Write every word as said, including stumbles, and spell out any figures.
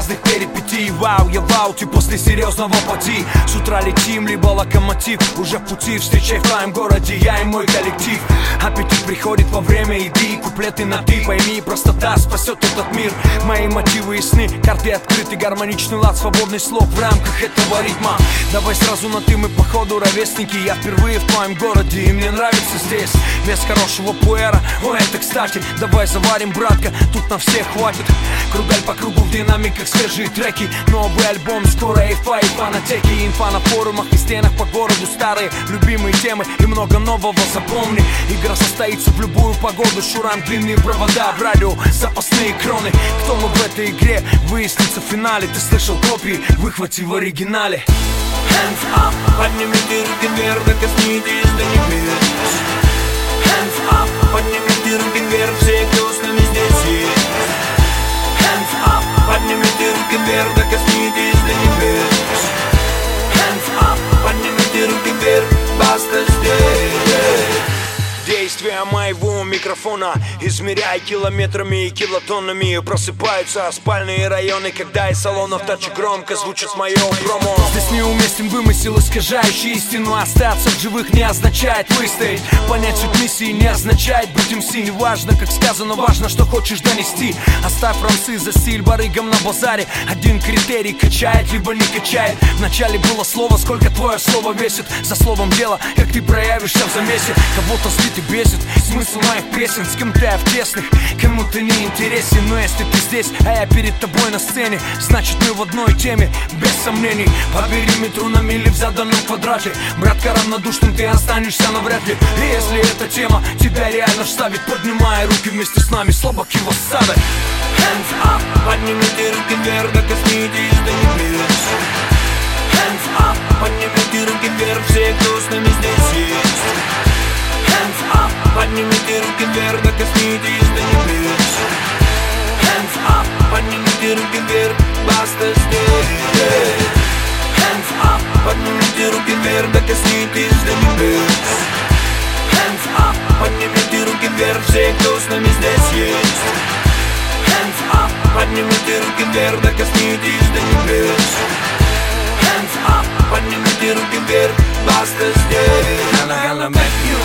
разных перипетий. Вау, я в ауте после серьезного пути. С утра летим, либо локомотив. Уже в пути, встречай в твоем городе я и мой коллектив. Аппетит приходит во время еды, куплеты на ты, пойми, простота спасет этот мир. Мои мотивы ясны, карты открыты, гармоничный лад, свободный слог в рамках этого ритма. Давай сразу на ты, мы походу ровесники. Я впервые в твоем городе и мне нравится здесь. Без хорошего пуэра, о это кстати. Давай заварим, братка, тут на всех хватит. Кругаль по кругу в динамиках, свежие треки. Новый альбом, скоро эйфа и фанатеки. Инфа на форумах и стенах по городу, старые любимые темы и много нового, запомни. Игра состоится в любую погоду. Шурам, длинные провода, в радио запасные кроны. Кто мы в этой игре, выяснится в финале. Ты слышал копии, выхвати в оригинале. Hands up, поднимите руки вверх, да коснитесь до небес. Hands up, поднимите руки вверх, все, кто с нами здесь есть. Hands up, поднимите руки вверх, да коснитесь до небес. Hands up, поднимите руки вверх, баста здесь. Действия моего микрофона измеряй километрами и килотоннами. Просыпаются спальные районы, когда из салонов тачек громко звучит мое промо. Здесь неуместен вымысел, искажающий истину. Остаться в живых не означает выстоять. Понять суть миссии не означает быть эм си. Не важно, как сказано, важно, что хочешь донести. Оставь рамсы за стиль барыгам на базаре. Один критерий: качает, либо не качает. Вначале было слово, сколько твое слово весит. За словом дело, как ты проявишься в замесе. Кого-то злит и бесит смысл моих песен. С кем-то я в тесных, кому-то не интересен. Но если ты здесь, а я перед тобой на сцене, значит мы в одной теме, без сомнений. По периметру на мили в заданном квадрате. Братка, равнодушным ты останешься навряд ли. И если эта тема тебя реально вставит, поднимай руки вместе с нами, слабаки воссадой. Hands up, поднимите руки вверх, да коснитесь до небес. Hands up, поднимите руки вверх, все, кто с нами здесь есть. Hands up, поднимите руки вверх, да коснитесь до небес. Hands up, поднимите руки вверх, баста здесь. Hands up, поднимите руки вверх, да коснитесь до небес. Hands up, поднимите руки вверх, все, кто с нами здесь есть. Hands up, поднимите руки вверх, да коснитесь до небес. Hands up, поднимите руки вверх, баста здесь. I'm gonna make you